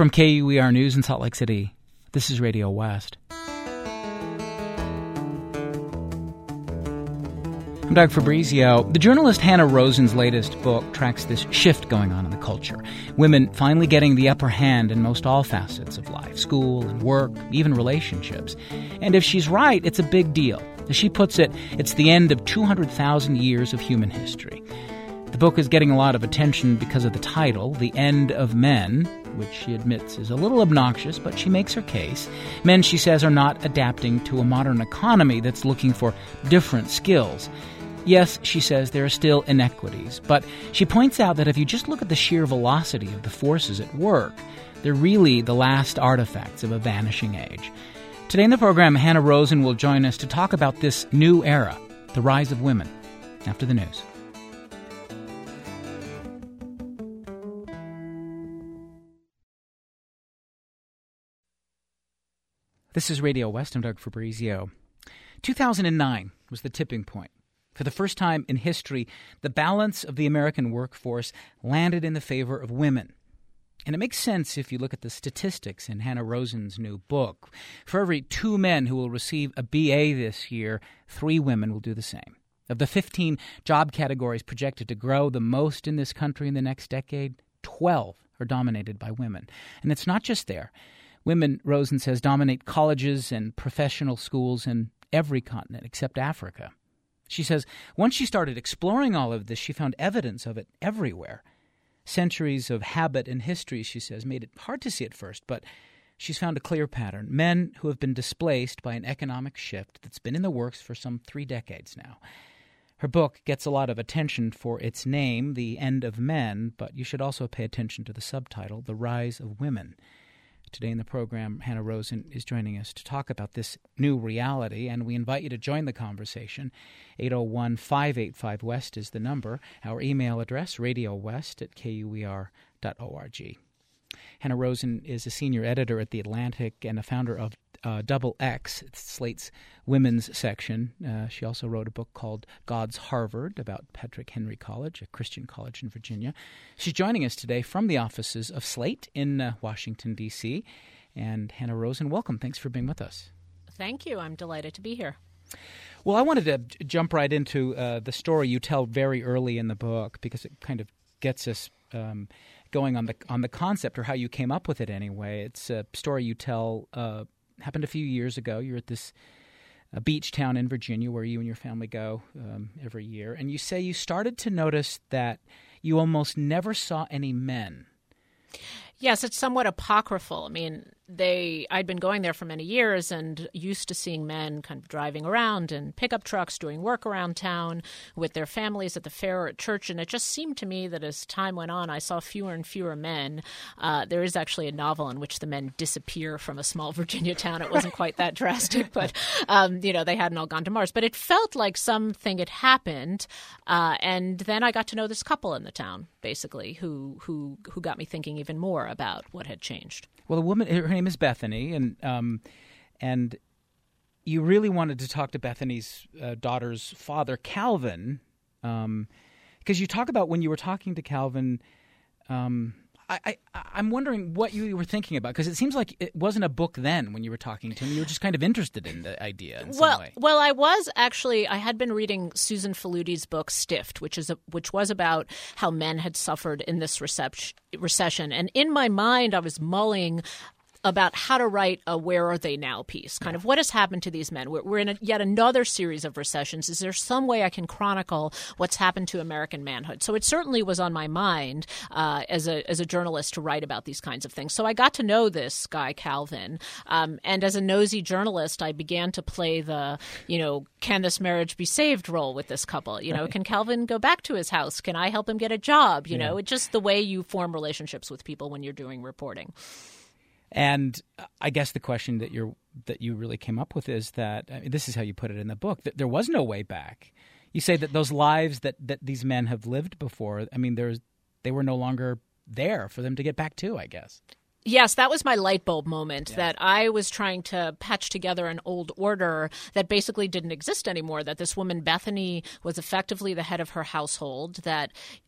From KUER News in Salt Lake City, this is Radio West. I'm Doug Fabrizio. The journalist Hanna Rosin's latest book tracks this shift going on in the culture. Women finally getting the upper hand in most all facets of life, school and work, even relationships. And if she's right, it's a big deal. As she puts it, it's the end of 200,000 years of human history. The book is getting a lot of attention because of the title, The End of Men, which she admits is a little obnoxious, but she makes her case. Men, she says, are not adapting to a modern economy that's looking for different skills. Yes, she says, there are still inequities, but she points out that if you just look at the sheer velocity of the forces at work, they're really the last artifacts of a vanishing age. Today in the program, Hanna Rosin will join us to talk about this new era, the rise of women, after the news. This is Radio West. I'm Doug Fabrizio. 2009 was the tipping point. For the first time in history, the balance of the American workforce landed in the favor of women. And it makes sense if you look at the statistics in Hanna Rosin's new book. For every 2 men who will receive a BA this year, 3 women will do the same. Of the 15 job categories projected to grow the most in this country in the next decade, 12 are dominated by women. And it's not just there. Women, Rosin says, dominate colleges and professional schools in every continent except Africa. She says once she started exploring all of this, she found evidence of it everywhere. Centuries of habit and history, she says, made it hard to see at first, but she's found a clear pattern. Men who have been displaced by an economic shift that's been in the works for some 3 decades now. Her book gets a lot of attention for its name, The End of Men, but you should also pay attention to the subtitle, The Rise of Women. Today in the program, Hanna Rosin is joining us to talk about this new reality, and we invite you to join the conversation. 801-585-WEST is the number. Our email address, radiowest@kuer.org. Hanna Rosin is a senior editor at The Atlantic and a founder of Double X, it's Slate's women's section. She also wrote a book called God's Harvard about Patrick Henry College, a Christian college in Virginia. She's joining us today from the offices of Slate in Washington, D.C. And Hanna Rosin, welcome. Thanks for being with us. Thank you. I'm delighted to be here. Well, I wanted to jump right into the story you tell very early in the book because it kind of gets us going on the concept or how you came up with it anyway. It's a story you tell happened a few years ago. You're at this beach town in Virginia where you and your family go every year. And you say you started to notice that you almost never saw any men. Yes, it's somewhat apocryphal. I mean, I'd been going there for many years and used to seeing men kind of driving around in pickup trucks, doing work around town with their families at the fair or at church. And it just seemed to me that as time went on, I saw fewer and fewer men. There is actually a novel in which the men disappear from a small Virginia town. It wasn't quite that drastic, but, they hadn't all gone to Mars. But it felt like something had happened. And then I got to know this couple in the town, basically, who got me thinking even more about what had changed. Well, the woman, her name is Bethany, and you really wanted to talk to Bethany's daughter's father, Calvin, because you talk about when you were talking to Calvin. I'm wondering what you were thinking about, because it seems like it wasn't a book then when you were talking to him. You were just kind of interested in the idea in some way. Well, I had been reading Susan Faludi's book Stiffed, which was about how men had suffered in this recession. And in my mind, I was mulling about how to write a Where Are They Now piece, kind of what has happened to these men. We're in yet another series of recessions. Is there some way I can chronicle what's happened to American manhood? So it certainly was on my mind as a journalist to write about these kinds of things. So I got to know this guy, Calvin. And as a nosy journalist, I began to play the, can this marriage be saved role with this couple? Can Calvin go back to his house? Can I help him get a job? It's just the way you form relationships with people when you're doing reporting. And I guess the question that you really came up with is that this is how you put it in the book, that there was no way back. You say that those lives that these men have lived before, they were no longer there for them to get back to, I guess. Yes, that was my light bulb moment, that I was trying to patch together an old order that basically didn't exist anymore, that this woman, Bethany, was effectively the head of her household, that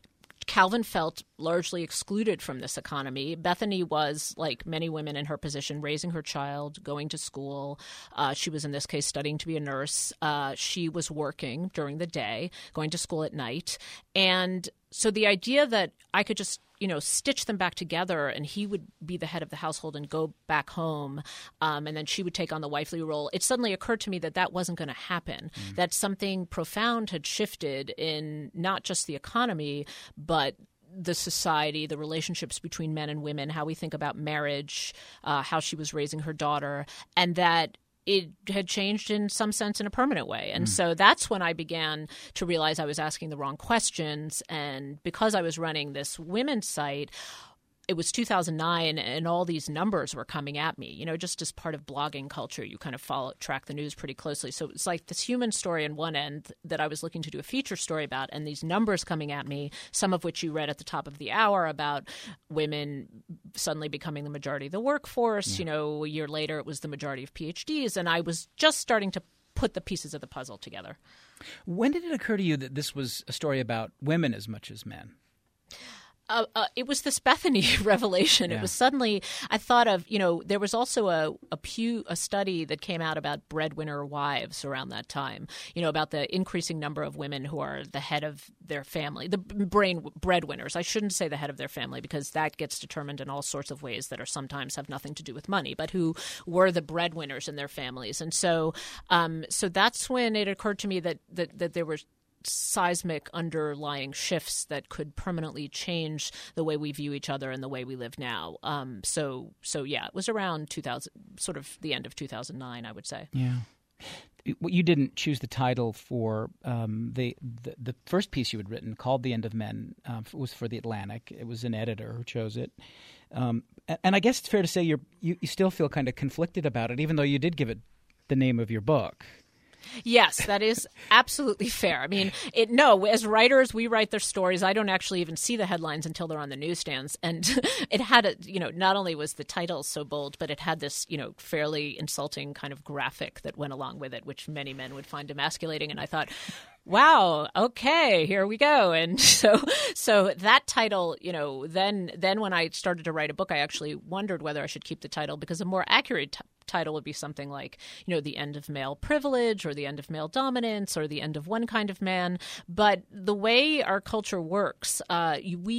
Calvin felt largely excluded from this economy. Bethany was, like many women in her position, raising her child, going to school. She was, in this case, studying to be a nurse. She was working during the day, going to school at night. And so the idea that I could just, stitch them back together and he would be the head of the household and go back home, and then she would take on the wifely role, it suddenly occurred to me that that wasn't going to happen, that something profound had shifted in not just the economy, but the society, the relationships between men and women, how we think about marriage, how she was raising her daughter, and that it had changed in some sense in a permanent way. And so that's when I began to realize I was asking the wrong questions. And because I was running this women's site, it was 2009 and all these numbers were coming at me, just as part of blogging culture, you kind of track the news pretty closely. So it's like this human story on one end that I was looking to do a feature story about, and these numbers coming at me, some of which you read at the top of the hour about women suddenly becoming the majority of the workforce. A year later, it was the majority of PhDs. And I was just starting to put the pieces of the puzzle together. When did it occur to you that this was a story about women as much as men? It was this Bethany revelation. Yeah. It was suddenly, I thought of, there was also a study that came out about breadwinner wives around that time, about the increasing number of women who are the head of their family, the breadwinners. I shouldn't say the head of their family because that gets determined in all sorts of ways that are sometimes have nothing to do with money, but who were the breadwinners in their families. And so that's when it occurred to me that there were seismic underlying shifts that could permanently change the way we view each other and the way we live now. So yeah, it was around 2000, sort of the end of 2009, I would say. Yeah. You didn't choose the title for the first piece you had written, called "The End of Men," was for The Atlantic. It was an editor who chose it, and I guess it's fair to say you still feel kind of conflicted about it, even though you did give it the name of your book. Yes, that is absolutely fair. I mean, as writers, we write their stories. I don't actually even see the headlines until they're on the newsstands. And it had not only was the title so bold, but it had this, fairly insulting kind of graphic that went along with it, which many men would find emasculating. And I thought, wow, okay, here we go. And so that title, then when I started to write a book, I actually wondered whether I should keep the title, because a more accurate title would be something like, The End of Male Privilege, or The End of Male Dominance, or The End of One Kind of Man. But the way our culture works, that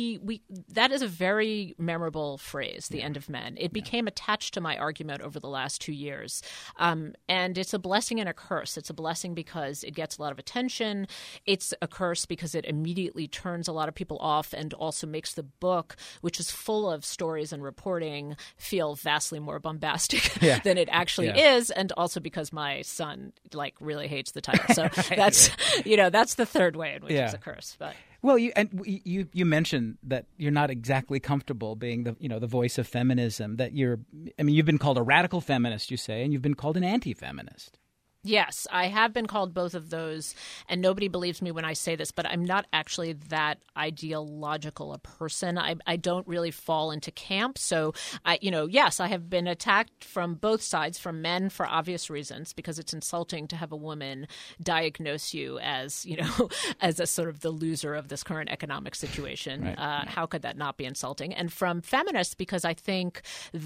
is a very memorable phrase, The End of Men. It became attached to my argument over the last 2 years. And it's a blessing and a curse. It's a blessing because it gets a lot of attention. It's a curse because it immediately turns a lot of people off and also makes the book, which is full of stories and reporting, feel vastly more bombastic than it actually is, and also because my son really hates the title. So that's that's the third way in which it's a curse. But well, you mentioned that you're not exactly comfortable being the voice of feminism. That you've been called a radical feminist, you say, and you've been called an anti-feminist. Yes, I have been called both of those, and nobody believes me when I say this, but I'm not actually that ideological a person. I don't really fall into camp. So, yes, I have been attacked from both sides, from men for obvious reasons, because it's insulting to have a woman diagnose you as, as a sort of the loser of this current economic situation. Right. How could that not be insulting? And from feminists, because I think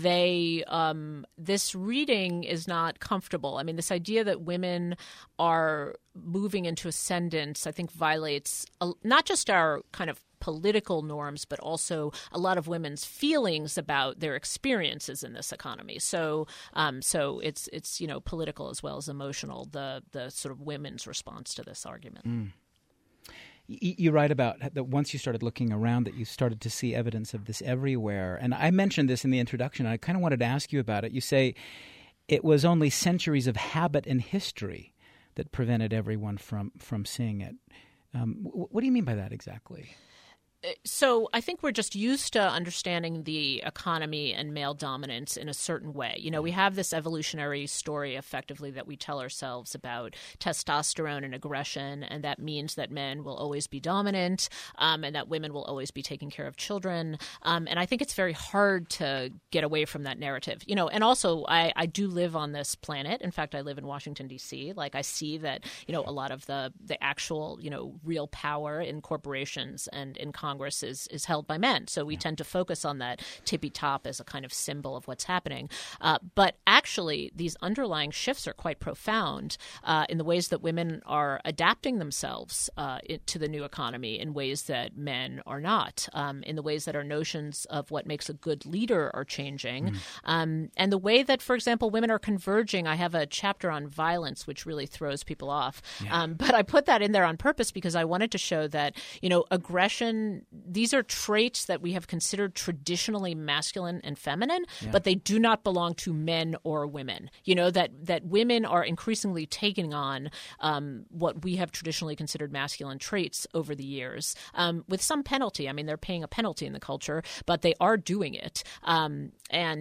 this reading is not comfortable. I mean, this idea that women are moving into ascendance, I think, violates not just our kind of political norms, but also a lot of women's feelings about their experiences in this economy. So it's political as well as emotional, the sort of women's response to this argument. Mm. You write about that once you started looking around, that you started to see evidence of this everywhere. And I mentioned this in the introduction. I kind of wanted to ask you about it. You say it was only centuries of habit and history that prevented everyone from seeing it. What do you mean by that exactly? So I think we're just used to understanding the economy and male dominance in a certain way. We have this evolutionary story effectively that we tell ourselves about testosterone and aggression, and that means that men will always be dominant, and that women will always be taking care of children. And I think it's very hard to get away from that narrative. And also I do live on this planet. In fact, I live in Washington, D.C. I see that, a lot of the actual, real power in corporations and in Congress is held by men. So we tend to focus on that tippy top as a kind of symbol of what's happening. But actually, these underlying shifts are quite profound in the ways that women are adapting themselves to the new economy in ways that men are not, in the ways that our notions of what makes a good leader are changing, and the way that, for example, women are converging. I have a chapter on violence, which really throws people off. But I put that in there on purpose because I wanted to show that, aggression, these are traits that we have considered traditionally masculine and feminine, but they do not belong to men or women. That women are increasingly taking on what we have traditionally considered masculine traits over the years, with some penalty. I mean, they're paying a penalty in the culture, but they are doing it. And,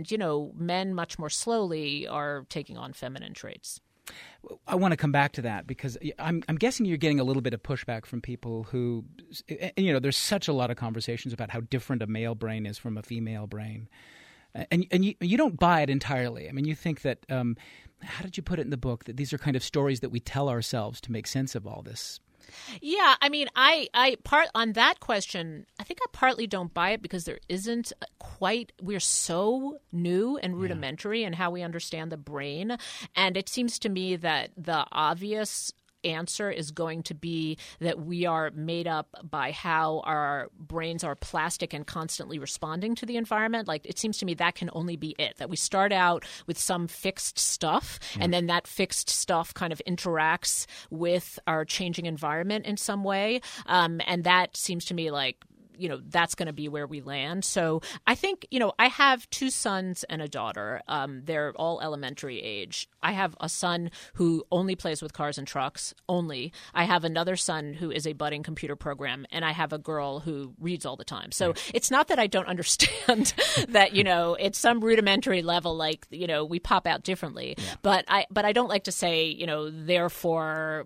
men much more slowly are taking on feminine traits. I want to come back to that because I'm guessing you're getting a little bit of pushback from people who, there's such a lot of conversations about how different a male brain is from a female brain. And you don't buy it entirely. I mean, you think that, how did you put it in the book, that these are kind of stories that we tell ourselves to make sense of all this? Yeah, I mean, I part on that question, I think I partly don't buy it because there isn't we're so new and rudimentary in how we understand the brain. And it seems to me that the obvious answer is going to be that we are made up by how our brains are plastic and constantly responding to the environment. Like, it seems to me that can only be it, that we start out with some fixed stuff and then that fixed stuff kind of interacts with our changing environment in some way. And that seems to me like, that's going to be where we land. So I think, I have 2 sons and a daughter. They're all elementary age. I have a son who only plays with cars and trucks, only. I have another son who is a budding computer program, and I have a girl who reads all the time. So it's not that I don't understand that, it's some rudimentary level, like, we pop out differently. Yeah. But I don't like to say, therefore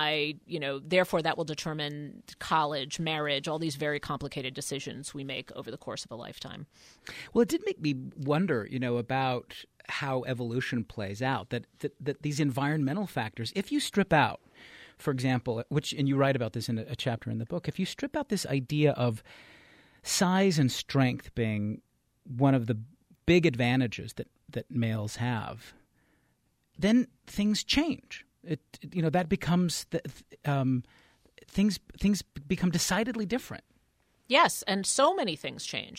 that will determine college, marriage, all these very complicated decisions we make over the course of a lifetime. Well, it did make me wonder, about how evolution plays out, that these environmental factors, if you strip out, for example, and you write about this in a chapter in the book, if you strip out this idea of size and strength being one of the big advantages that males have, then things change. That becomes things become decidedly different. Yes, and so many things change.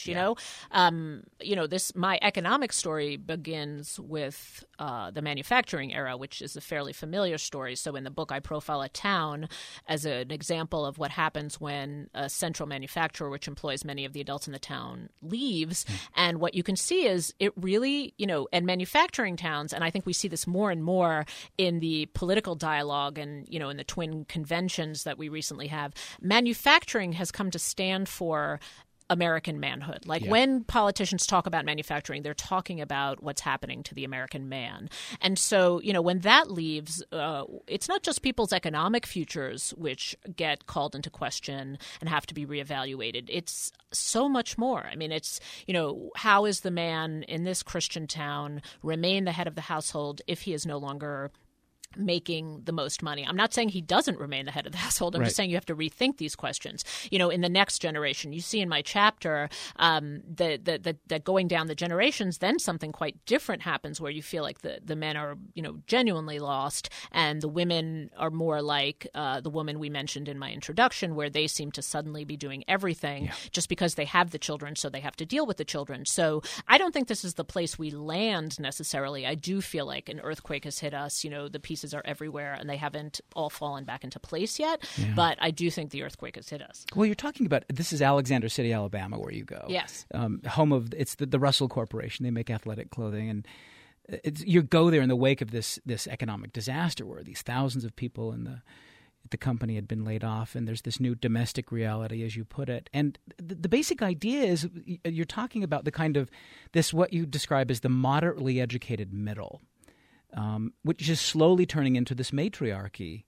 My economic story begins with the manufacturing era, which is a fairly familiar story. So in the book, I profile a town as an example of what happens when a central manufacturer, which employs many of the adults in the town, leaves. And what you can see is it really, and manufacturing towns, and I think we see this more and more in the political dialogue and, in the twin conventions that we recently have, manufacturing has come to stand for American manhood. When politicians talk about manufacturing, they're talking about what's happening to the American man. And so, when that leaves, it's not just people's economic futures which get called into question and have to be reevaluated. It's so much more. I mean, it's, how is the man in this Christian town remain the head of the household if he is no longer making the most money? I'm not saying he doesn't remain the head of the household. I'm just saying you have to rethink these questions. In the next generation, you see in my chapter that going down the generations, then something quite different happens where you feel like the men are, genuinely lost, and the women are more like the woman we mentioned in my introduction, where they seem to suddenly be doing everything just because they have the children, so they have to deal with the children. So I don't think this is the place we land necessarily. I do feel like an earthquake has hit us. The pieces are everywhere and they haven't all fallen back into place yet. Yeah. But I do think the earthquake has hit us. Well, you're talking about, this is Alexander City, Alabama, where you go. Yes. Home of, it's the Russell Corporation. They make athletic clothing. And you go there in the wake of this economic disaster where these thousands of people in the company had been laid off, and there's this new domestic reality, as you put it. And the basic idea is you're talking about the kind of this, what you describe as the moderately educated middle, which is slowly turning into this matriarchy.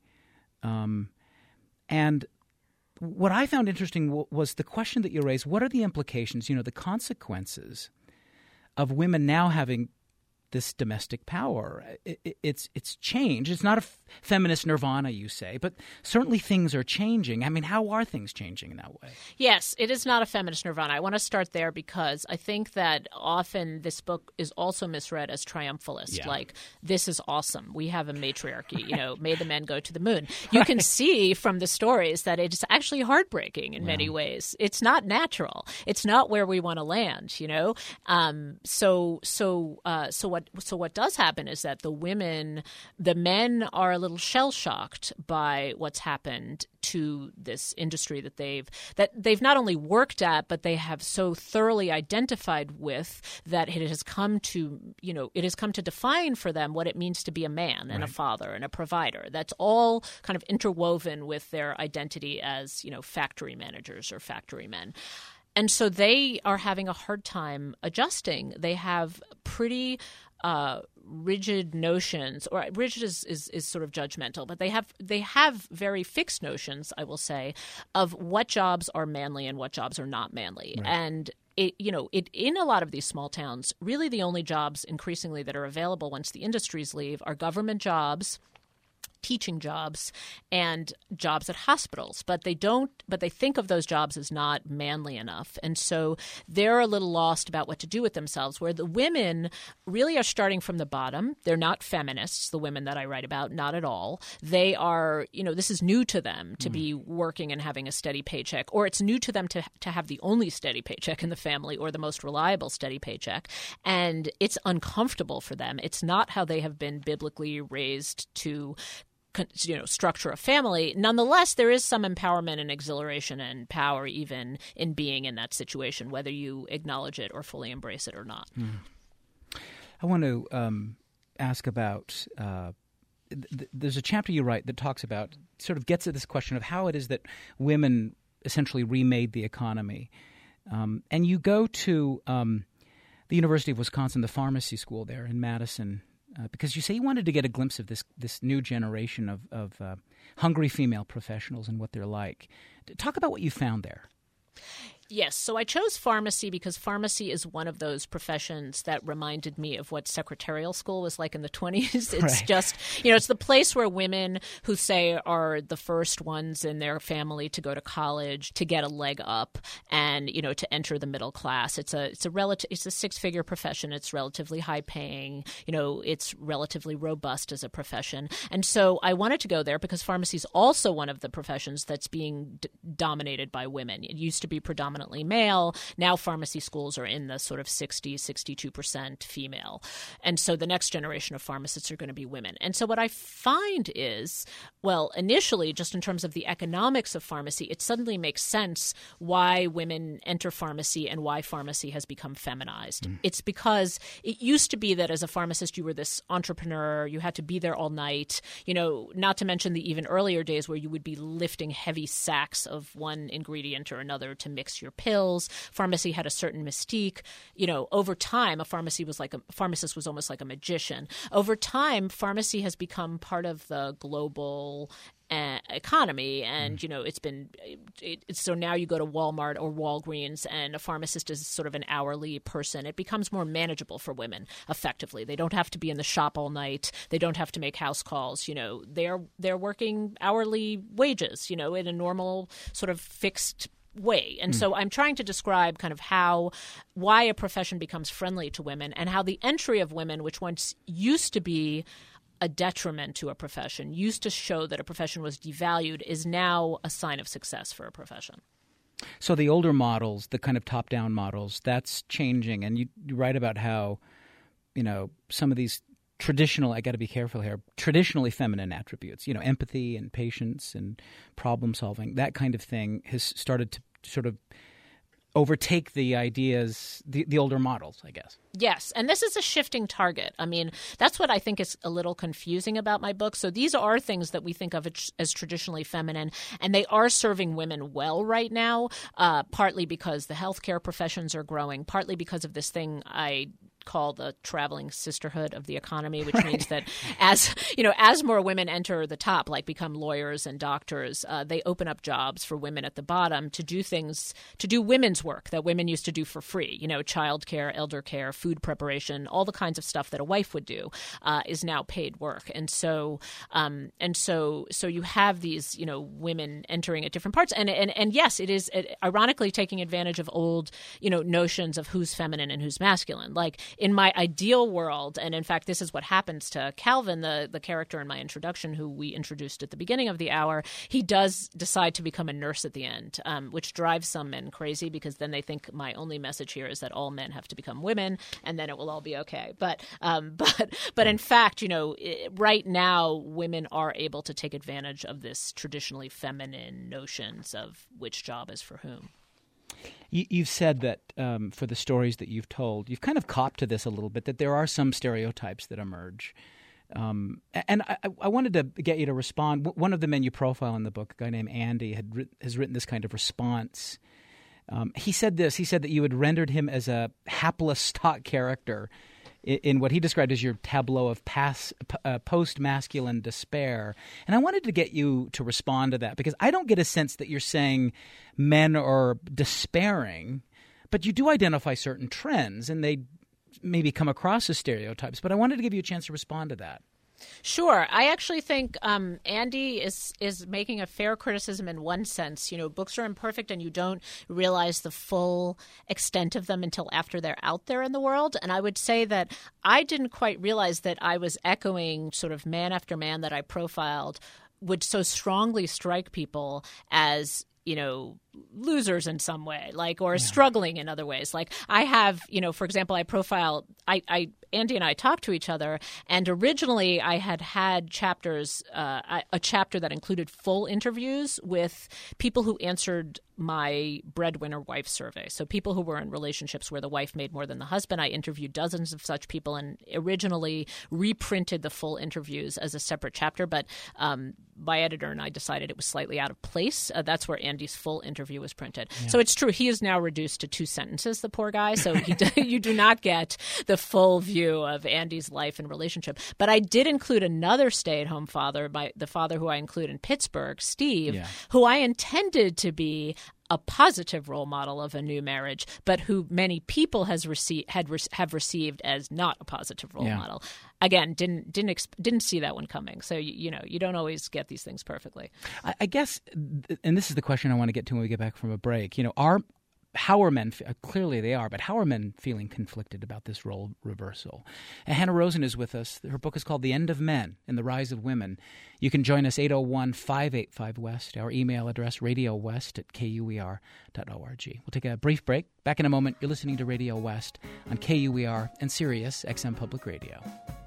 And what I found interesting was the question that you raised: what are the implications, the consequences of women now having this domestic power. It's changed. It's not a feminist nirvana, you say, but certainly things are changing. I mean, how are things changing in that way? Yes, it is not a feminist nirvana. I want to start there because I think that often this book is also misread as triumphalist. Like, this is awesome. We have a matriarchy, made the men go to the moon. You can see from the stories that it's actually heartbreaking in many ways. It's not natural. It's not where we want to land, So what does happen is that the men are a little shell-shocked by what's happened to this industry that they've not only worked at, but they have so thoroughly identified with that it has come to define for them what it means to be a man and a father and a provider. That's all kind of interwoven with their identity as, factory managers or factory men. And so they are having a hard time adjusting. They have pretty rigid notions, or rigid is sort of judgmental, but they have very fixed notions, I will say, of what jobs are manly and what jobs are not manly. Right. And it in a lot of these small towns, really the only jobs increasingly that are available once the industries leave are government jobs, teaching jobs, and jobs at hospitals, but they think of those jobs as not manly enough. And so they're a little lost about what to do with themselves, where the women really are starting from the bottom. They're not feminists, the women that I write about, not at all. They are, this is new to them to be working and having a steady paycheck, or it's new to them to have the only steady paycheck in the family or the most reliable steady paycheck. And it's uncomfortable for them. It's not how they have been biblically raised to structure a family. Nonetheless, there is some empowerment and exhilaration and power even in being in that situation, whether you acknowledge it or fully embrace it or not. I want to ask about there's a chapter you write that talks about, sort of gets at this question of how it is that women essentially remade the economy. And you go to the University of Wisconsin, the pharmacy school there in Madison, because you say you wanted to get a glimpse of this new generation of hungry female professionals and what they're like. Talk about what you found there. Yes. So I chose pharmacy because pharmacy is one of those professions that reminded me of what secretarial school was like in the 20s. It's just, it's the place where women who say are the first ones in their family to go to college, to get a leg up and, to enter the middle class. It's a six-figure profession. It's relatively high paying. It's relatively robust as a profession. And so I wanted to go there because pharmacy is also one of the professions that's being dominated by women. It used to be predominantly male. Now pharmacy schools are in the sort of 62% female. And so the next generation of pharmacists are going to be women. And so what I find is, well, initially, just in terms of the economics of pharmacy, it suddenly makes sense why women enter pharmacy and why pharmacy has become feminized. It's because it used to be that as a pharmacist, you were this entrepreneur, you had to be there all night, not to mention the even earlier days where you would be lifting heavy sacks of one ingredient or another to mix your pills. Pharmacy had a certain mystique. Over time, a pharmacist was almost like a magician. Over time, pharmacy has become part of the global economy, and so now you go to Walmart or Walgreens and a pharmacist is sort of an hourly person. It becomes more manageable for women effectively. They don't have to be in the shop all night. They don't have to make house calls. They're working hourly wages, in a normal sort of fixed way. And so I'm trying to describe kind of why a profession becomes friendly to women and how the entry of women, which once used to be a detriment to a profession, used to show that a profession was devalued, is now a sign of success for a profession. So the older models, the kind of top-down models, that's changing. And you write about how, some of these traditional, I got to be careful here, traditionally feminine attributes, empathy and patience and problem solving, that kind of thing has started to sort of overtake the ideas, the older models, I guess. Yes, and this is a shifting target. I mean, that's what I think is a little confusing about my book. So these are things that we think of as traditionally feminine, and they are serving women well right now, partly because the healthcare professions are growing, partly because of this thing I call the traveling sisterhood of the economy, which means that as more women enter the top, like become lawyers and doctors, they open up jobs for women at the bottom to do women's work that women used to do for free. Childcare, elder care, food preparation, all the kinds of stuff that a wife would do is now paid work. And so you have these, women entering at different parts. And yes, it is ironically taking advantage of old, notions of who's feminine and who's masculine. Like in my ideal world, and in fact, this is what happens to Calvin, the character in my introduction, who we introduced at the beginning of the hour. He does decide to become a nurse at the end, which drives some men crazy because then they think my only message here is that all men have to become women and then it will all be okay. But in fact, right now, women are able to take advantage of this traditionally feminine notions of which job is for whom. You've said that for the stories that you've told, you've kind of copped to this a little bit, that there are some stereotypes that emerge. And I wanted to get you to respond. One of the men you profile in the book, a guy named Andy, has written this kind of response. He said this. He said that you had rendered him as a hapless stock character in what he described as your tableau of post-masculine despair. And I wanted to get you to respond to that because I don't get a sense that you're saying men are despairing, but you do identify certain trends and they maybe come across as stereotypes. But I wanted to give you a chance to respond to that. Sure. I actually think Andy is making a fair criticism in one sense. Books are imperfect and you don't realize the full extent of them until after they're out there in the world. And I would say that I didn't quite realize that I was echoing sort of man after man that I profiled would so strongly strike people as losers in some way, or struggling in other ways. Like I have, for example, I profile, Andy and I talked to each other, and originally I had chapters, a chapter that included full interviews with people who answered my breadwinner wife survey. So people who were in relationships where the wife made more than the husband. I interviewed dozens of such people and originally reprinted the full interviews as a separate chapter. But my editor and I decided it was slightly out of place. That's where Andy's full interview was printed. Yeah. So it's true. He is now reduced to 2 sentences, the poor guy. So you do not get the full view of Andy's life and relationship. But I did include another stay-at-home father, the father who I include in Pittsburgh, Steve, who I intended to be a positive role model of a new marriage, but who many people have received as not a positive role model. Again, didn't see that one coming. So you don't always get these things perfectly. I guess, and this is the question I want to get to when we get back from a break. How are men, clearly they are, but how are men feeling conflicted about this role reversal? And Hannah Rosen is with us. Her book is called The End of Men and the Rise of Women. You can join us 801-585-WEST, our email address, radiowest@kuer.org. We'll take a brief break. Back in a moment. You're listening to Radio West on KUER and Sirius XM Public Radio.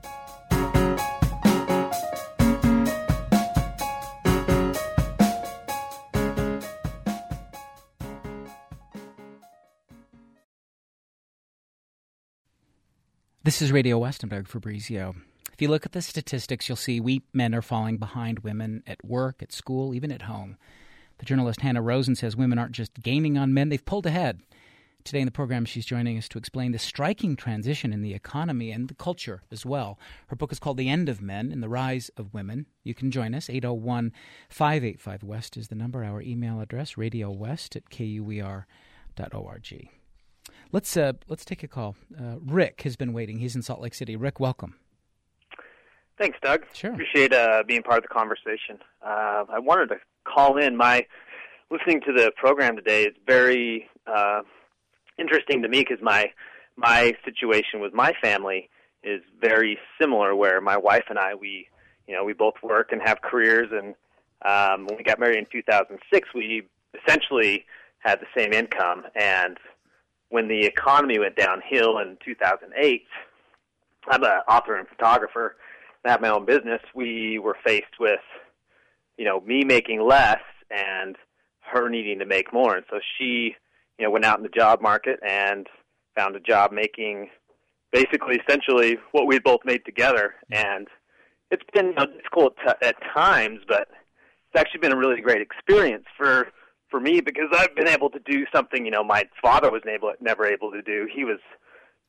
This is Radio West. I'm Doug Fabrizio. If you look at the statistics, you'll see we men are falling behind women at work, at school, even at home. The journalist Hannah Rosen says women aren't just gaining on men, they've pulled ahead. Today in the program, she's joining us to explain the striking transition in the economy and the culture as well. Her book is called The End of Men and the Rise of Women. You can join us. 801-585-WEST is the number. Our email address, radiowest@kuer.org. Let's take a call. Rick has been waiting. He's in Salt Lake City. Rick, welcome. Thanks, Doug. Sure. Appreciate being part of the conversation. I wanted to call in. Listening to the program today is very interesting to me because my situation with my family is very similar. Where my wife and I, we both work and have careers, and when we got married in 2006, we essentially had the same income. And when the economy went downhill in 2008, I'm an author and photographer. I have my own business. We were faced with, me making less and her needing to make more. And so she, went out in the job market and found a job making basically essentially what we both made together. And it's been difficult at times, but it's actually been a really great experience for me because I've been able to do something, my father was never able to do. He was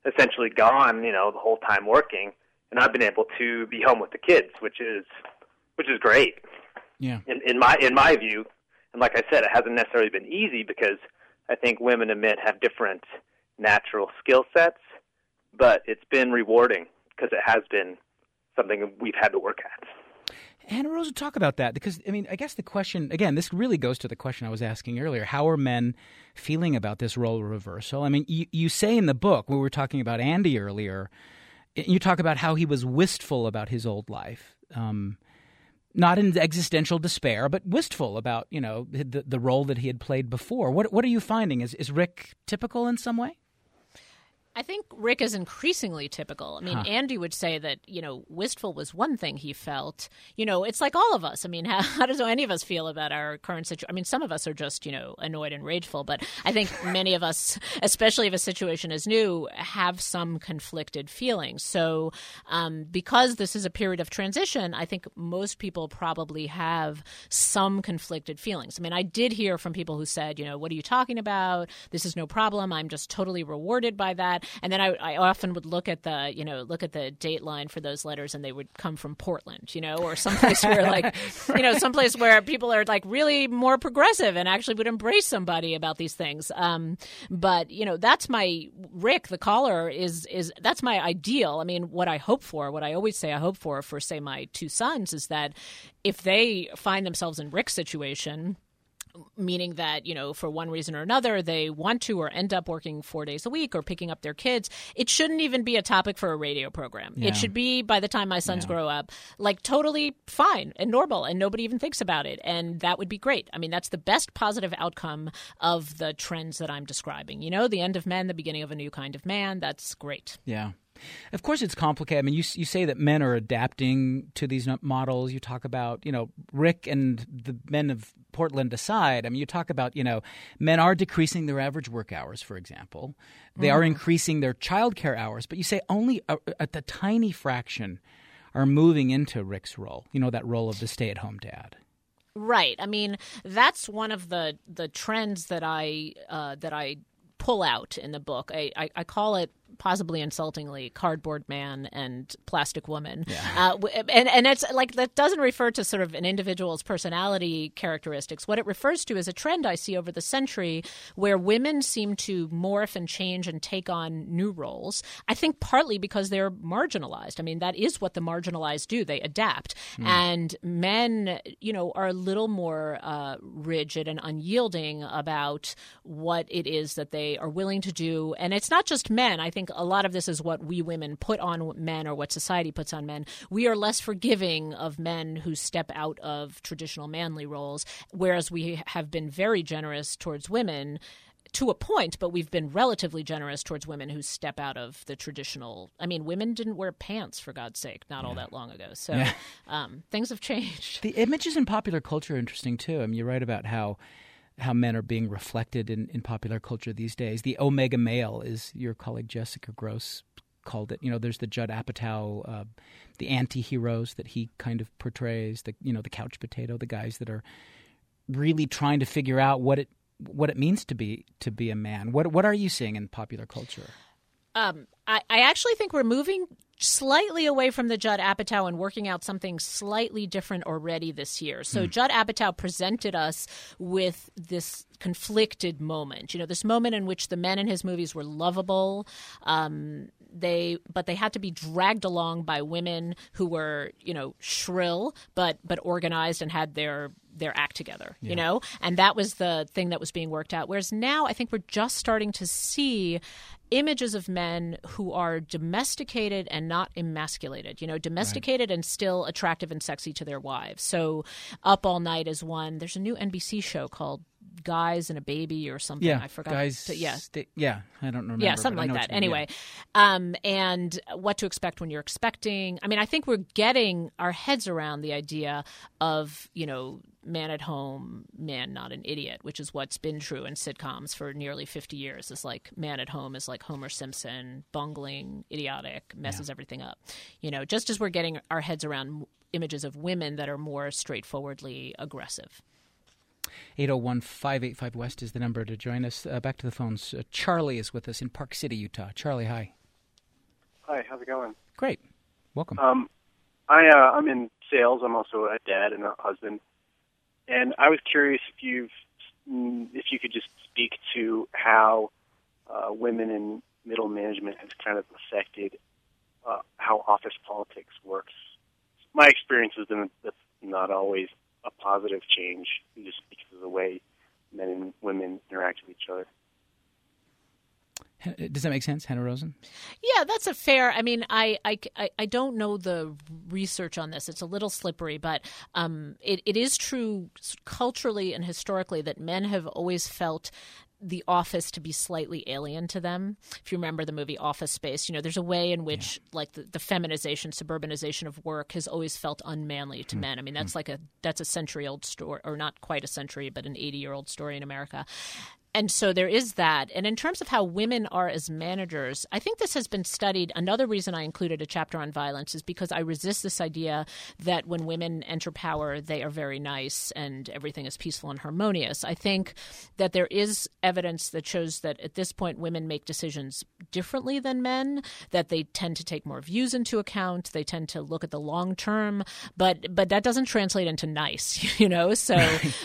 essentially gone, the whole time working, and I've been able to be home with the kids, which is great. Yeah. In my view, and like I said, it hasn't necessarily been easy because I think women and men have different natural skill sets, but it's been rewarding because it has been something we've had to work at. Anna Rosa, talk about that, because, I guess the question, again, this really goes to the question I was asking earlier. How are men feeling about this role reversal? You say in the book, we were talking about Andy earlier, you talk about how he was wistful about his old life, not in existential despair, but wistful about, the role that he had played before. What are you finding? Is Rick typical in some way? I think Rick is increasingly typical. Andy would say that, wistful was one thing he felt. It's like all of us. How does any of us feel about our current situation? Some of us are just, annoyed and rageful, but I think many of us, especially if a situation is new, have some conflicted feelings. So because this is a period of transition, I think most people probably have some conflicted feelings. I did hear from people who said, what are you talking about? This is no problem. I'm just totally rewarded by that. And then I often would look at the date line for those letters, and they would come from Portland, or someplace where someplace where people are like really more progressive and actually would embrace somebody about these things. But that's my Rick, the caller, is that's my ideal. What I hope for, what I always say I hope for say my two sons, is that if they find themselves in Rick's situation, meaning that, for one reason or another, they want to or end up working 4 days a week or picking up their kids, it shouldn't even be a topic for a radio program. Yeah. It should be, by the time my sons grow up, totally fine and normal, and nobody even thinks about it. And that would be great. That's the best positive outcome of the trends that I'm describing. The end of men, the beginning of a new kind of man. That's great. Yeah. Of course, it's complicated. You say that men are adapting to these models. You talk about, Rick and the men of Portland aside. You talk about, men are decreasing their average work hours, for example. They are increasing their childcare hours, but you say only a tiny fraction are moving into Rick's role. That role of the stay-at-home dad. Right. That's one of the trends that I pull out in the book. I call it, possibly insultingly, cardboard man and plastic woman. Yeah. And it's that doesn't refer to sort of an individual's personality characteristics. What it refers to is a trend I see over the century where women seem to morph and change and take on new roles. I think partly because they're marginalized. That is what the marginalized do. They adapt. And men, are a little more rigid and unyielding about what it is that they are willing to do. And it's not just men. I think a lot of this is what we women put on men, or what society puts on men. We are less forgiving of men who step out of traditional manly roles, whereas we have been very generous towards women to a point, but we've been relatively generous towards women who step out of the traditional. Women didn't wear pants, for God's sake, not all that long ago. So things have changed. The images in popular culture are interesting, too. You write about how men are being reflected in popular culture these days. The omega male, is your colleague Jessica Gross called it. There's the Judd Apatow, the anti-heroes that he kind of portrays, the couch potato, the guys that are really trying to figure out what it means to be a man. What are you seeing in popular culture? I actually think we're moving slightly away from the Judd Apatow and working out something slightly different already this year. So Judd Apatow presented us with this conflicted moment, this moment in which the men in his movies were lovable, but they had to be dragged along by women who were, shrill but organized and had their act together, and that was the thing that was being worked out. Whereas now I think we're just starting to see images of men who are domesticated and not emasculated, domesticated and still attractive and sexy to their wives. So Up All Night is one. There's a new NBC show called Guys and a Baby or something. Yeah, I forgot. Guys. I don't remember. Yeah, something like that. Anyway, and What to Expect When You're Expecting. I think we're getting our heads around the idea of, man at home, man not an idiot, which is what's been true in sitcoms for nearly 50 years. Is like man at home is like Homer Simpson, bungling, idiotic, messes everything up. Just as we're getting our heads around images of women that are more straightforwardly aggressive. 801-585-WEST is the number to join us. Back to the phones. Charlie is with us in Park City, Utah. Charlie, hi. Hi, how's it going? Great. Welcome. I'm in sales. I'm also a dad and a husband. And I was curious if you could just speak to how women in middle management has kind of affected how office politics works. My experience has been that's not always a positive change, just because of the way men and women interact with each other. Does that make sense, Hannah Rosen? Yeah, that's a fair. I mean, I don't know the research on this. It's a little slippery, but it is true culturally and historically that men have always felt the office to be slightly alien to them. If you remember the movie Office Space, there's a way in which like the feminization, suburbanization of work has always felt unmanly to men. I mean, that's a century-old story, or not quite a century, but an 80-year-old story in America. And so there is that. And in terms of how women are as managers, I think this has been studied. Another reason I included a chapter on violence is because I resist this idea that when women enter power, they are very nice and everything is peaceful and harmonious. I think that there is evidence that shows that at this point women make decisions differently than men, that they tend to take more views into account. They tend to look at the long term, but that doesn't translate into nice, So,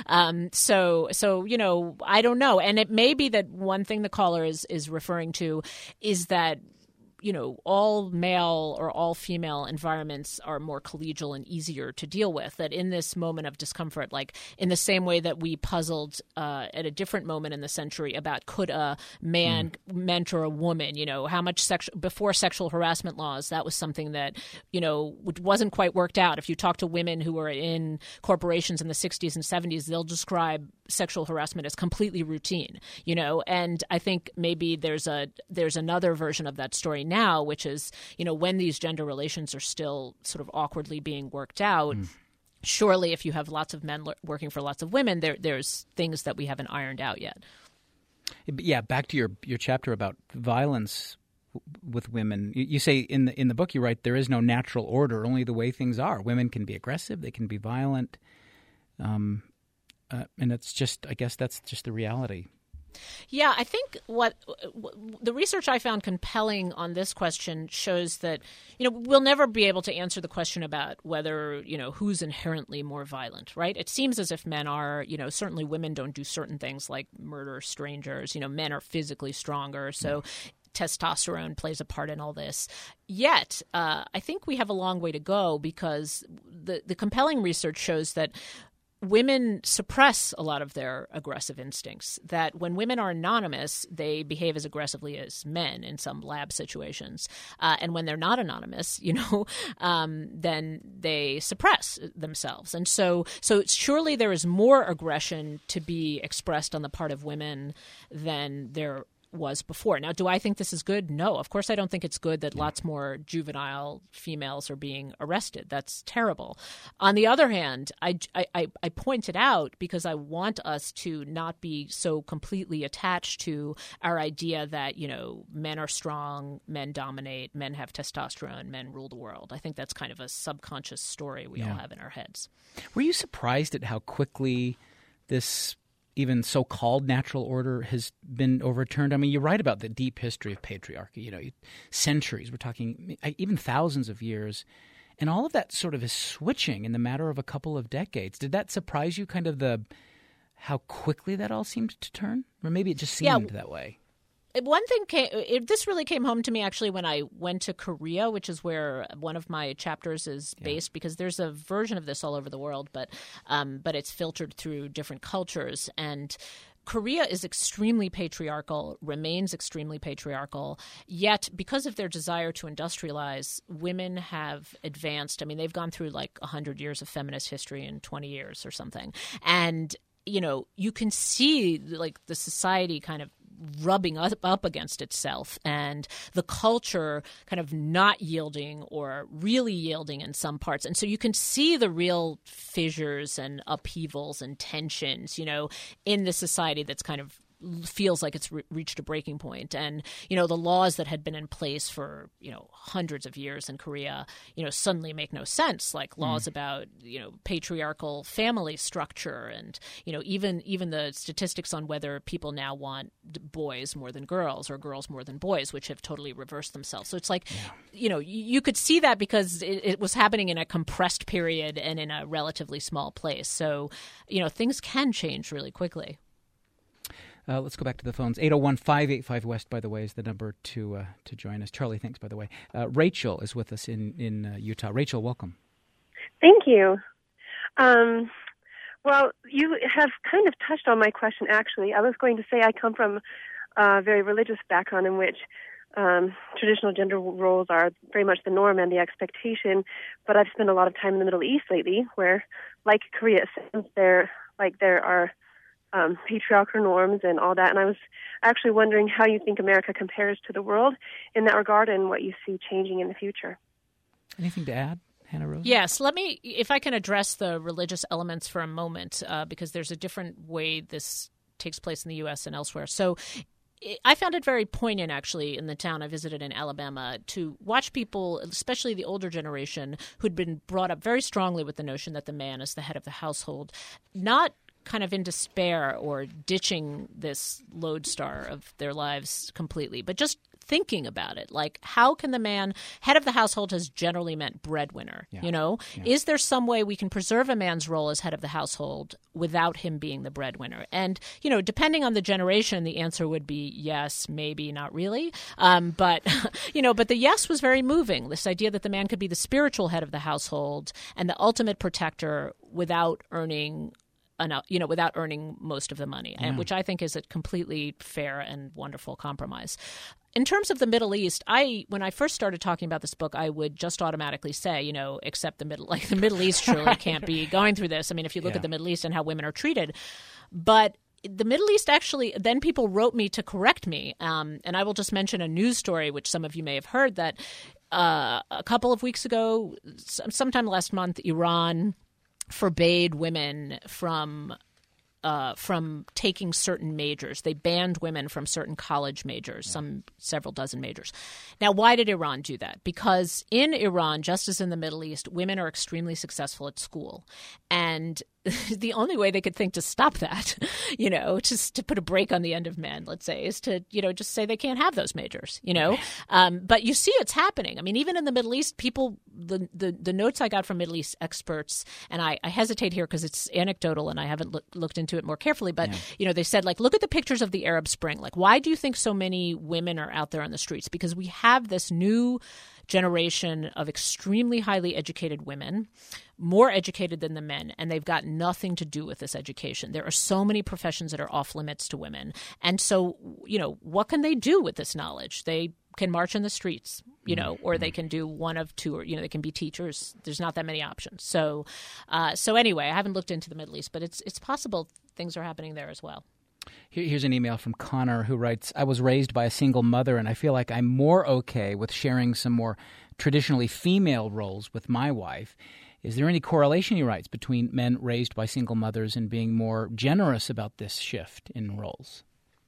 I don't know. And it may be that one thing the caller is referring to is that all male or all female environments are more collegial and easier to deal with. That in this moment of discomfort, like in the same way that we puzzled at a different moment in the century about could a man mentor a woman, how much before sexual harassment laws, that was something that, wasn't quite worked out. If you talk to women who were in corporations in the 60s and 70s, they'll describe sexual harassment as completely routine, and I think maybe there's another version of that story now, which is, when these gender relations are still sort of awkwardly being worked out, surely if you have lots of men working for lots of women, there's things that we haven't ironed out yet. Yeah, back to your chapter about violence with women. You say in the book, you write, there is no natural order, only the way things are. Women can be aggressive, they can be violent, and it's just, I guess that's just the reality. Yeah, I think what the research I found compelling on this question shows that, we'll never be able to answer the question about whether, who's inherently more violent, right? It seems as if men are, certainly women don't do certain things like murder strangers. Men are physically stronger. So testosterone plays a part in all this. Yet, I think we have a long way to go because the compelling research shows that women suppress a lot of their aggressive instincts, that when women are anonymous, they behave as aggressively as men in some lab situations. And when they're not anonymous, then they suppress themselves. And so surely there is more aggression to be expressed on the part of women than there was before. Now, do I think this is good? No, of course I don't think it's good that lots more juvenile females are being arrested. That's terrible. On the other hand, I point it out because I want us to not be so completely attached to our idea that, men are strong, men dominate, men have testosterone, men rule the world. I think that's kind of a subconscious story we all have in our heads. Were you surprised at how quickly this even so-called natural order has been overturned? I mean, you write about the deep history of patriarchy, centuries, we're talking even thousands of years, and all of that sort of is switching in the matter of a couple of decades. Did that surprise you, kind of how quickly that all seemed to turn? Or maybe it just seemed that way? One thing this really came home to me actually when I went to Korea, which is where one of my chapters is based, because there's a version of this all over the world, but it's filtered through different cultures. And Korea is extremely patriarchal, remains extremely patriarchal, yet because of their desire to industrialize, women have advanced. I mean, they've gone through like 100 years of feminist history in 20 years or something. And, you can see like the society kind of rubbing up against itself and the culture kind of not yielding or really yielding in some parts. And so you can see the real fissures and upheavals and tensions, in the society that's kind of feels like it's reached a breaking point. And, the laws that had been in place for, hundreds of years in Korea, suddenly make no sense, like laws about, patriarchal family structure and, even the statistics on whether people now want boys more than girls or girls more than boys, which have totally reversed themselves. So it's like, you could see that because it was happening in a compressed period and in a relatively small place. So, things can change really quickly. Let's go back to the phones. 801-585-WEST, by the way, is the number to join us. Charlie, thanks, by the way. Rachel is with us in Utah. Rachel, welcome. Thank you. Well, you have kind of touched on my question, actually. I was going to say I come from a very religious background in which traditional gender roles are very much the norm and the expectation, but I've spent a lot of time in the Middle East lately where, like Korea, there are patriarchal norms and all that, and I was actually wondering how you think America compares to the world in that regard and what you see changing in the future. Anything to add, Hannah Rose? Yes, if I can address the religious elements for a moment, because there's a different way this takes place in the U.S. and elsewhere. So I found it very poignant, actually, in the town I visited in Alabama, to watch people, especially the older generation, who'd been brought up very strongly with the notion that the man is the head of the household, not kind of in despair or ditching this lodestar of their lives completely, but just thinking about it. Like, how can the man, head of the household has generally meant breadwinner, Is there some way we can preserve a man's role as head of the household without him being the breadwinner? And, depending on the generation, the answer would be yes, maybe, not really. But the yes was very moving. This idea that the man could be the spiritual head of the household and the ultimate protector without earning most of the money, which I think is a completely fair and wonderful compromise. In terms of the Middle East, when I first started talking about this book, I would just automatically say, except the Middle East surely can't be going through this. I mean, if you look at the Middle East and how women are treated, but the Middle East actually, then people wrote me to correct me. And I will just mention a news story, which some of you may have heard, that a couple of weeks ago, sometime last month, Iran forbade women from taking certain majors. They banned women from certain college majors, several dozen majors. Now, why did Iran do that? Because in Iran, just as in the Middle East, women are extremely successful at school. And the only way they could think to stop that, just to put a break on the end of men, let's say, is to, just say they can't have those majors, But you see it's happening. I mean, even in the Middle East, people, the notes I got from Middle East experts, and I hesitate here because it's anecdotal and I haven't looked into it more carefully, but, they said, like, look at the pictures of the Arab Spring. Like, why do you think so many women are out there on the streets? Because we have this new generation of extremely highly educated women, more educated than the men, and they've got nothing to do with this education. There are so many professions that are off limits to women. And so, what can they do with this knowledge? They can march in the streets, or they can do one of two, or, they can be teachers. There's not that many options. So anyway, I haven't looked into the Middle East, but it's possible things are happening there as well. Here's an email from Connor who writes, I was raised by a single mother and I feel like I'm more okay with sharing some more traditionally female roles with my wife. Is there any correlation, he writes, between men raised by single mothers and being more generous about this shift in roles?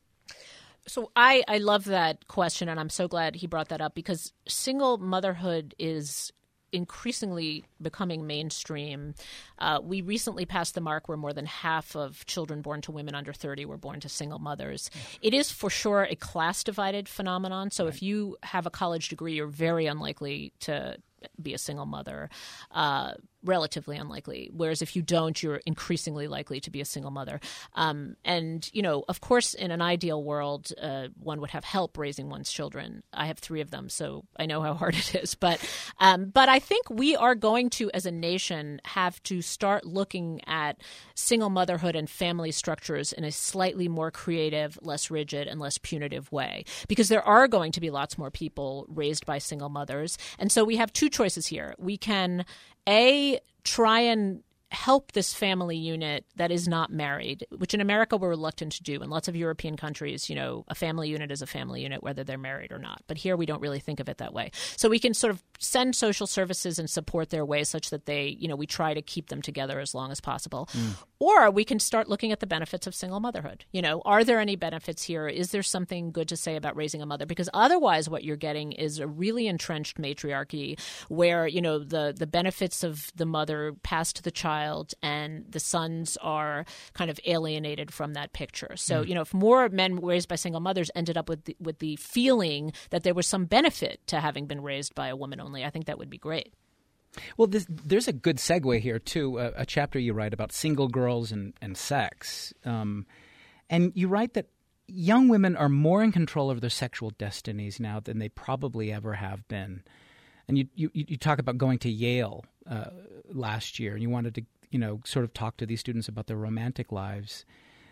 So I love that question, and I'm so glad he brought that up because single motherhood is increasingly becoming mainstream. We recently passed the mark where more than half of children born to women under 30 were born to single mothers. It is for sure a class-divided phenomenon. So if you have a college degree, you're very unlikely to be a single mother, relatively unlikely. Whereas if you don't, you're increasingly likely to be a single mother. And, of course, in an ideal world, one would have help raising one's children. I have 3 of them, so I know how hard it is. But I think we are going to, as a nation, have to start looking at single motherhood and family structures in a slightly more creative, less rigid, and less punitive way. Because there are going to be lots more people raised by single mothers. And so we have 2 choices here. We can, A, try and help this family unit that is not married, which in America we're reluctant to do. In lots of European countries, a family unit is a family unit whether they're married or not. But here we don't really think of it that way. So we can sort of send social services and support their way such that they, we try to keep them together as long as possible. Or we can start looking at the benefits of single motherhood. Are there any benefits here? Is there something good to say about raising a mother? Because otherwise what you're getting is a really entrenched matriarchy where, the benefits of the mother pass to the child and the sons are kind of alienated from that picture. So, if more men raised by single mothers ended up with the feeling that there was some benefit to having been raised by a woman only, I think that would be great. Well, there's a good segue here, too, a chapter you write about single girls and sex. And you write that young women are more in control of their sexual destinies now than they probably ever have been. And you talk about going to Yale last year, and you wanted to, sort of talk to these students about their romantic lives.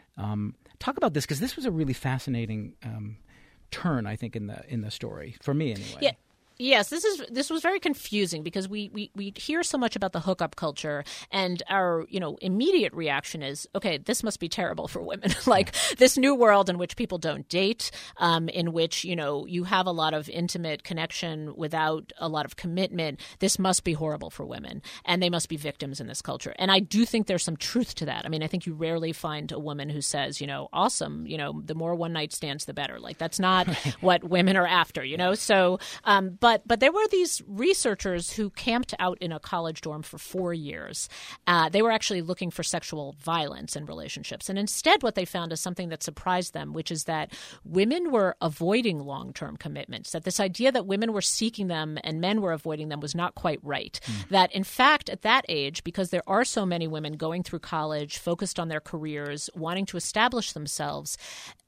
Talk about this, because this was a really fascinating turn, I think, in the story, for me anyway. Yeah. Yes, this was very confusing because we hear so much about the hookup culture, and our immediate reaction is, okay, this must be terrible for women. Like this new world in which people don't date, in which you have a lot of intimate connection without a lot of commitment. This must be horrible for women, and they must be victims in this culture. And I do think there's some truth to that. I mean, I think you rarely find a woman who says, awesome, the more one night stands, the better. Like that's not what women are after, So, But there were these researchers who camped out in a college dorm for 4 years. They were actually looking for sexual violence in relationships. And instead what they found is something that surprised them, which is that women were avoiding long-term commitments, that this idea that women were seeking them and men were avoiding them was not quite right. That, in fact, at that age, because there are so many women going through college, focused on their careers, wanting to establish themselves,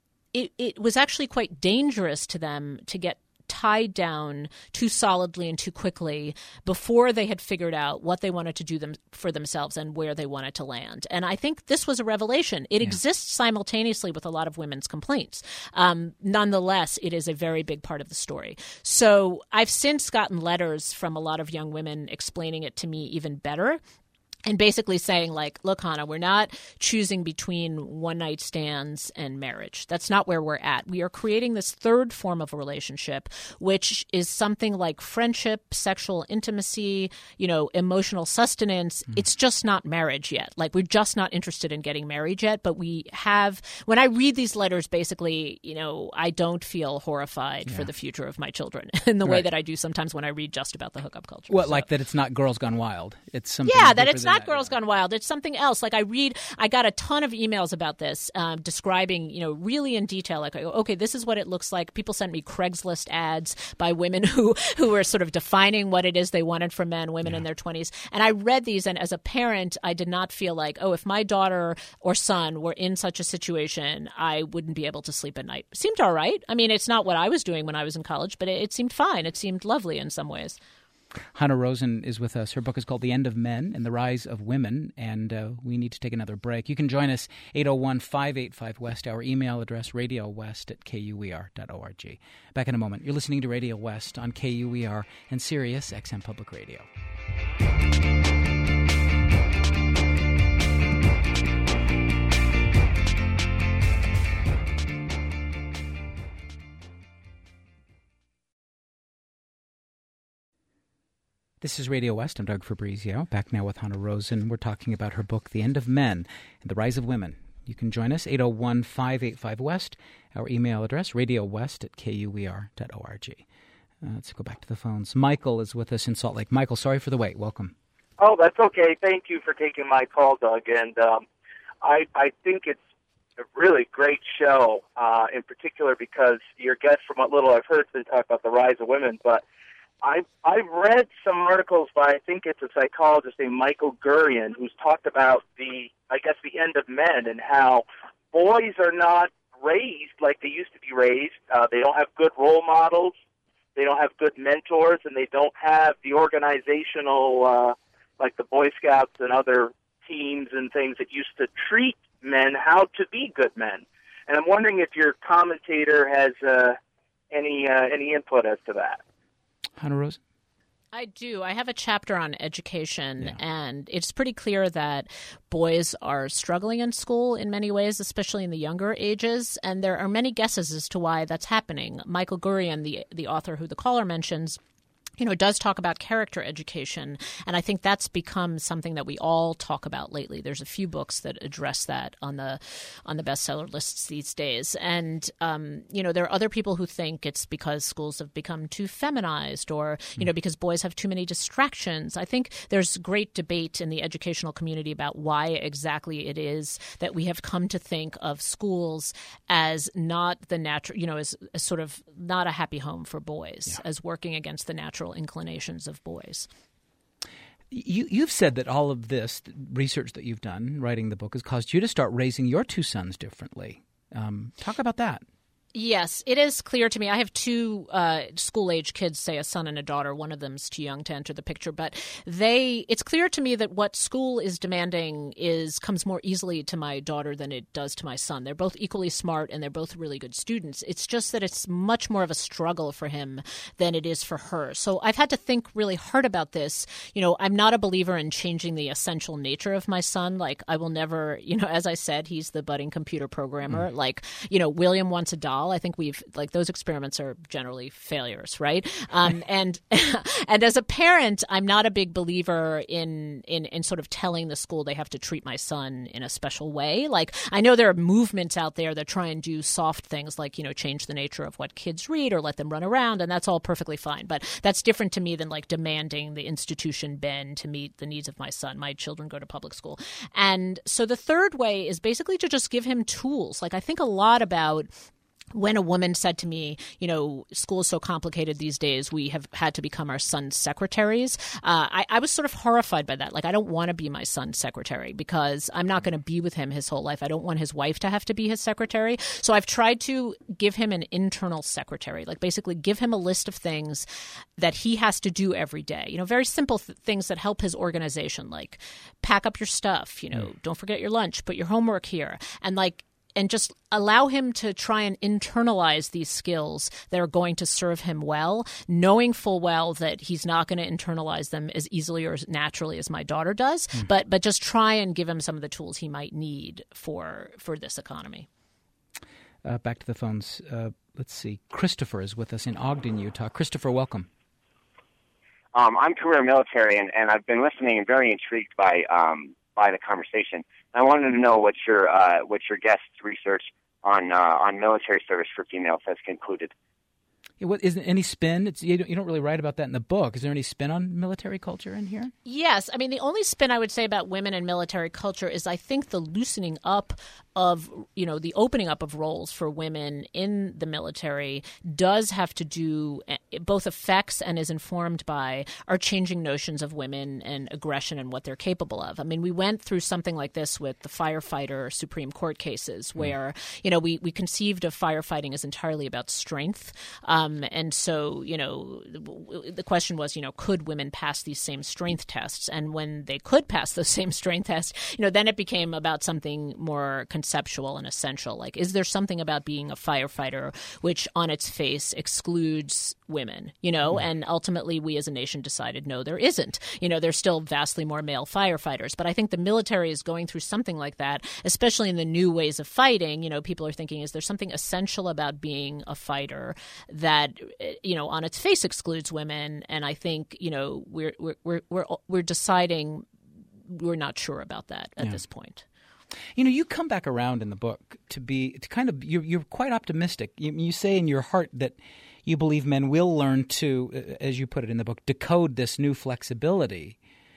it was actually quite dangerous to them to get tied down too solidly and too quickly before they had figured out what they wanted to do for themselves and where they wanted to land. And I think this was a revelation. It exists simultaneously with a lot of women's complaints. Nonetheless, it is a very big part of the story. So I've since gotten letters from a lot of young women explaining it to me even better. And basically saying, like, look, Hannah, we're not choosing between one-night stands and marriage. That's not where we're at. We are creating this third form of a relationship, which is something like friendship, sexual intimacy, emotional sustenance. It's just not marriage yet. Like, we're just not interested in getting married yet. But we have – when I read these letters, basically, I don't feel horrified for the future of my children in the way that I do sometimes when I read just about the hookup culture. Well, like that it's not Girls Gone Wild. It's something that it's not Girls Gone Wild. It's something else. Like I got a ton of emails about this, describing, really in detail. Like, okay, this is what it looks like. People sent me Craigslist ads by women who were sort of defining what it is they wanted from men, women in their 20s. And I read these, and as a parent, I did not feel like, if my daughter or son were in such a situation, I wouldn't be able to sleep at night. It seemed all right. I mean, it's not what I was doing when I was in college, but it seemed fine. It seemed lovely in some ways. Hannah Rosen is with us. Her book is called The End of Men and the Rise of Women, and we need to take another break. You can join us 801-585-WEST, our email address, radiowest@kuer.org. Back in a moment. You're listening to Radio West on KUER and Sirius XM Public Radio. This is Radio West. I'm Doug Fabrizio. Back now with Hannah Rosen. We're talking about her book, The End of Men and the Rise of Women. You can join us, 801-585-WEST, our email address, radiowest@kuer.org. Let's go back to the phones. Michael is with us in Salt Lake. Michael, sorry for the wait. Welcome. Oh, that's okay. Thank you for taking my call, Doug. And I think it's a really great show, in particular because your guest, from what little I've heard, has been talking about the rise of women, but I've read some articles by, I think it's a psychologist named Michael Gurian, who's talked about the end of men and how boys are not raised like they used to be raised. They don't have good role models. They don't have good mentors, and they don't have the organizational, like the Boy Scouts and other teams and things that used to treat men how to be good men. And I'm wondering if your commentator has any input as to that. Hannah Rosen? I do. I have a chapter on education, and it's pretty clear that boys are struggling in school in many ways, especially in the younger ages, and there are many guesses as to why that's happening. Michael Gurian, the author who the caller mentions, it does talk about character education, and I think that's become something that we all talk about lately. There's a few books that address that on the bestseller lists these days, and there are other people who think it's because schools have become too feminized, or because boys have too many distractions. I think there's great debate in the educational community about why exactly it is that we have come to think of schools as not the natural, as sort of not a happy home for boys, as working against the natural inclinations of boys. You've said that all of this research that you've done, writing the book, has caused you to start raising your two sons differently. Talk about that. Yes, it is clear to me. I have two school-age kids, say a son and a daughter. One of them's too young to enter the picture. But it's clear to me that what school is demanding comes more easily to my daughter than it does to my son. They're both equally smart and they're both really good students. It's just that it's much more of a struggle for him than it is for her. So I've had to think really hard about this. I'm not a believer in changing the essential nature of my son. Like, I will never, as I said, he's the budding computer programmer. Like, William wants a doll. I think those experiments are generally failures, right? And as a parent, I'm not a big believer in sort of telling the school they have to treat my son in a special way. Like, I know there are movements out there that try and do soft things like, change the nature of what kids read or let them run around, and that's all perfectly fine. But that's different to me than like demanding the institution bend to meet the needs of my son. My children go to public school. And so the third way is basically to just give him tools. Like, I think a lot about when a woman said to me, school is so complicated these days, we have had to become our son's secretaries. I was sort of horrified by that. Like, I don't want to be my son's secretary because I'm not going to be with him his whole life. I don't want his wife to have to be his secretary. So I've tried to give him an internal secretary, like basically give him a list of things that he has to do every day. Very simple things that help his organization, like pack up your stuff, don't forget your lunch, put your homework here, and just allow him to try and internalize these skills that are going to serve him well, knowing full well that he's not going to internalize them as easily or as naturally as my daughter does, but just try and give him some of the tools he might need for this economy. Back to the phones. Let's see. Christopher is with us in Ogden, Utah. Christopher, welcome. I'm career military, and I've been listening and very intrigued by the conversation. I wanted to know what your guest's research on military service for females has concluded. What isn't any spin? You don't really write about that in the book. Is there any spin on military culture in here? Yes. I mean, the only spin I would say about women and military culture is I think the loosening up of, the opening up of roles for women in the military does have to do, both affects and is informed by our changing notions of women and aggression and what they're capable of. I mean, we went through something like this with the firefighter Supreme Court cases where, we conceived of firefighting as entirely about strength. And so, the question was, could women pass these same strength tests? And when they could pass those same strength tests, then it became about something more conceptual and essential. Like, is there something about being a firefighter which on its face excludes women, and ultimately we as a nation decided, no, there isn't. There's still vastly more male firefighters. But I think the military is going through something like that, especially in the new ways of fighting. People are thinking, is there something essential about being a fighter that, on its face excludes women? And I think, we're deciding we're not sure about that at this point. You come back around in the book you're quite optimistic. You say in your heart that you believe men will learn to, as you put it in the book, decode this new flexibility.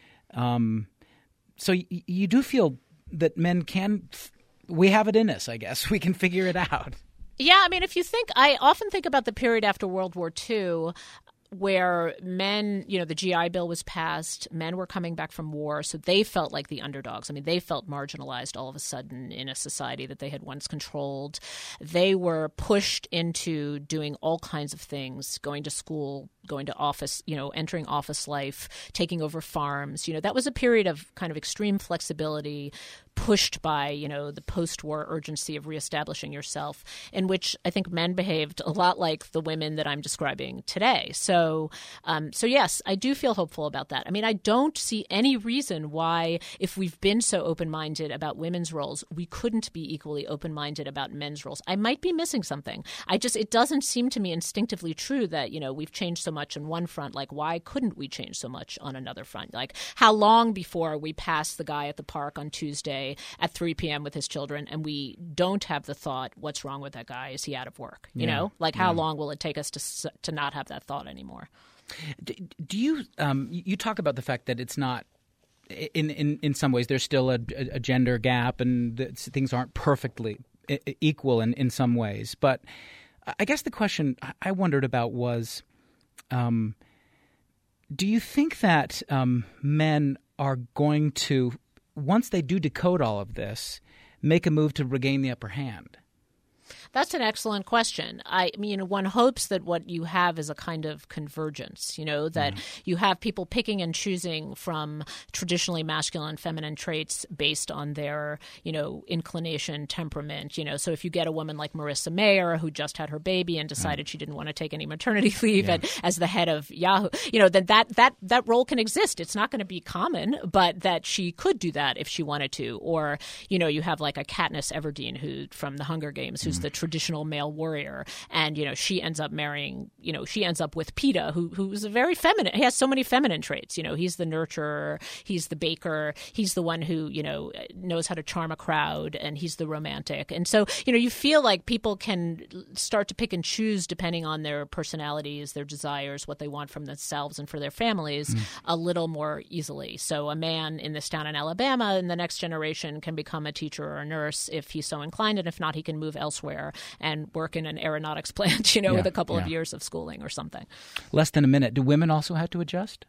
So you do feel that men we have it in us, I guess. We can figure it out. Yeah, I mean, I often think about the period after World War II where men, the GI Bill was passed, men were coming back from war, so they felt like the underdogs. I mean, they felt marginalized all of a sudden in a society that they had once controlled. They were pushed into doing all kinds of things, going to school, going to office, entering office life, taking over farms. That was a period of kind of extreme flexibility, pushed by, the post-war urgency of reestablishing yourself, in which I think men behaved a lot like the women that I'm describing today. So yes, I do feel hopeful about that. I mean, I don't see any reason why, if we've been so open-minded about women's roles, we couldn't be equally open-minded about men's roles. I might be missing something. It doesn't seem to me instinctively true that, we've changed so much on one front. Like, why couldn't we change so much on another front? Like, how long before we pass the guy at the park on Tuesday at 3 p.m. with his children and we don't have the thought, what's wrong with that guy? Is he out of work? How long will it take us to not have that thought anymore? Do you you talk about the fact that it's not in some ways there's still a gender gap and that things aren't perfectly equal in some ways, but I guess the question I wondered about was, do you think that men are going to, once they do decode all of this, make a move to regain the upper hand? That's an excellent question. I mean, one hopes that what you have is a kind of convergence, that you have people picking and choosing from traditionally masculine and feminine traits based on their, inclination, temperament. So if you get a woman like Marissa Mayer, who just had her baby and decided she didn't want to take any maternity leave as the head of Yahoo, then that role can exist. It's not going to be common, but that she could do that if she wanted to. Or, you have like a Katniss Everdeen who from the Hunger Games, who's the traditional male warrior, and she ends up marrying, she ends up with Peeta, who's a very feminine. He has so many feminine traits. He's the nurturer, he's the baker, he's the one who knows how to charm a crowd, and he's the romantic. And so you feel like people can start to pick and choose depending on their personalities, their desires, what they want from themselves and for their families a little more easily. So a man in this town in Alabama in the next generation can become a teacher or a nurse if he's so inclined, and if not, he can move elsewhere and work in an aeronautics plant, with a couple of years of schooling or something. Less than a minute. Do women also have to adjust?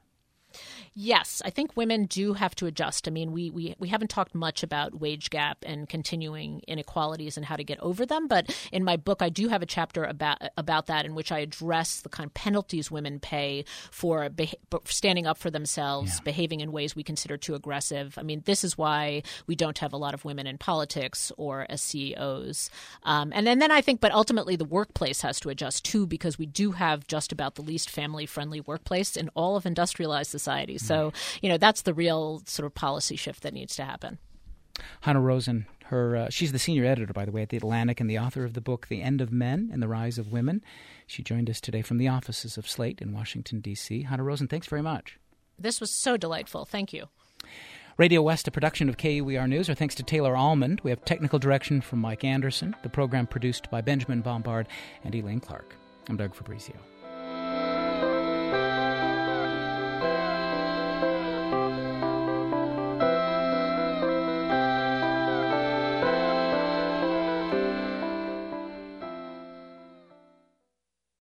Yes, I think women do have to adjust. I mean, we haven't talked much about wage gap and continuing inequalities and how to get over them. But in my book, I do have a chapter about that in which I address the kind of penalties women pay for standing up for themselves, behaving in ways we consider too aggressive. I mean, this is why we don't have a lot of women in politics or as CEOs. And then I think, but ultimately the workplace has to adjust too, because we do have just about the least family-friendly workplace in all of industrialized society. So, that's the real sort of policy shift that needs to happen. Hanna Rosin, she's the senior editor, by the way, at The Atlantic and the author of the book The End of Men and the Rise of Women. She joined us today from the offices of Slate in Washington, D.C. Hanna Rosin, thanks very much. This was so delightful. Thank you. Radio West, a production of KUER News. Our thanks to Taylor Almond. We have technical direction from Mike Anderson. The program produced by Benjamin Bombard and Elaine Clark. I'm Doug Fabrizio.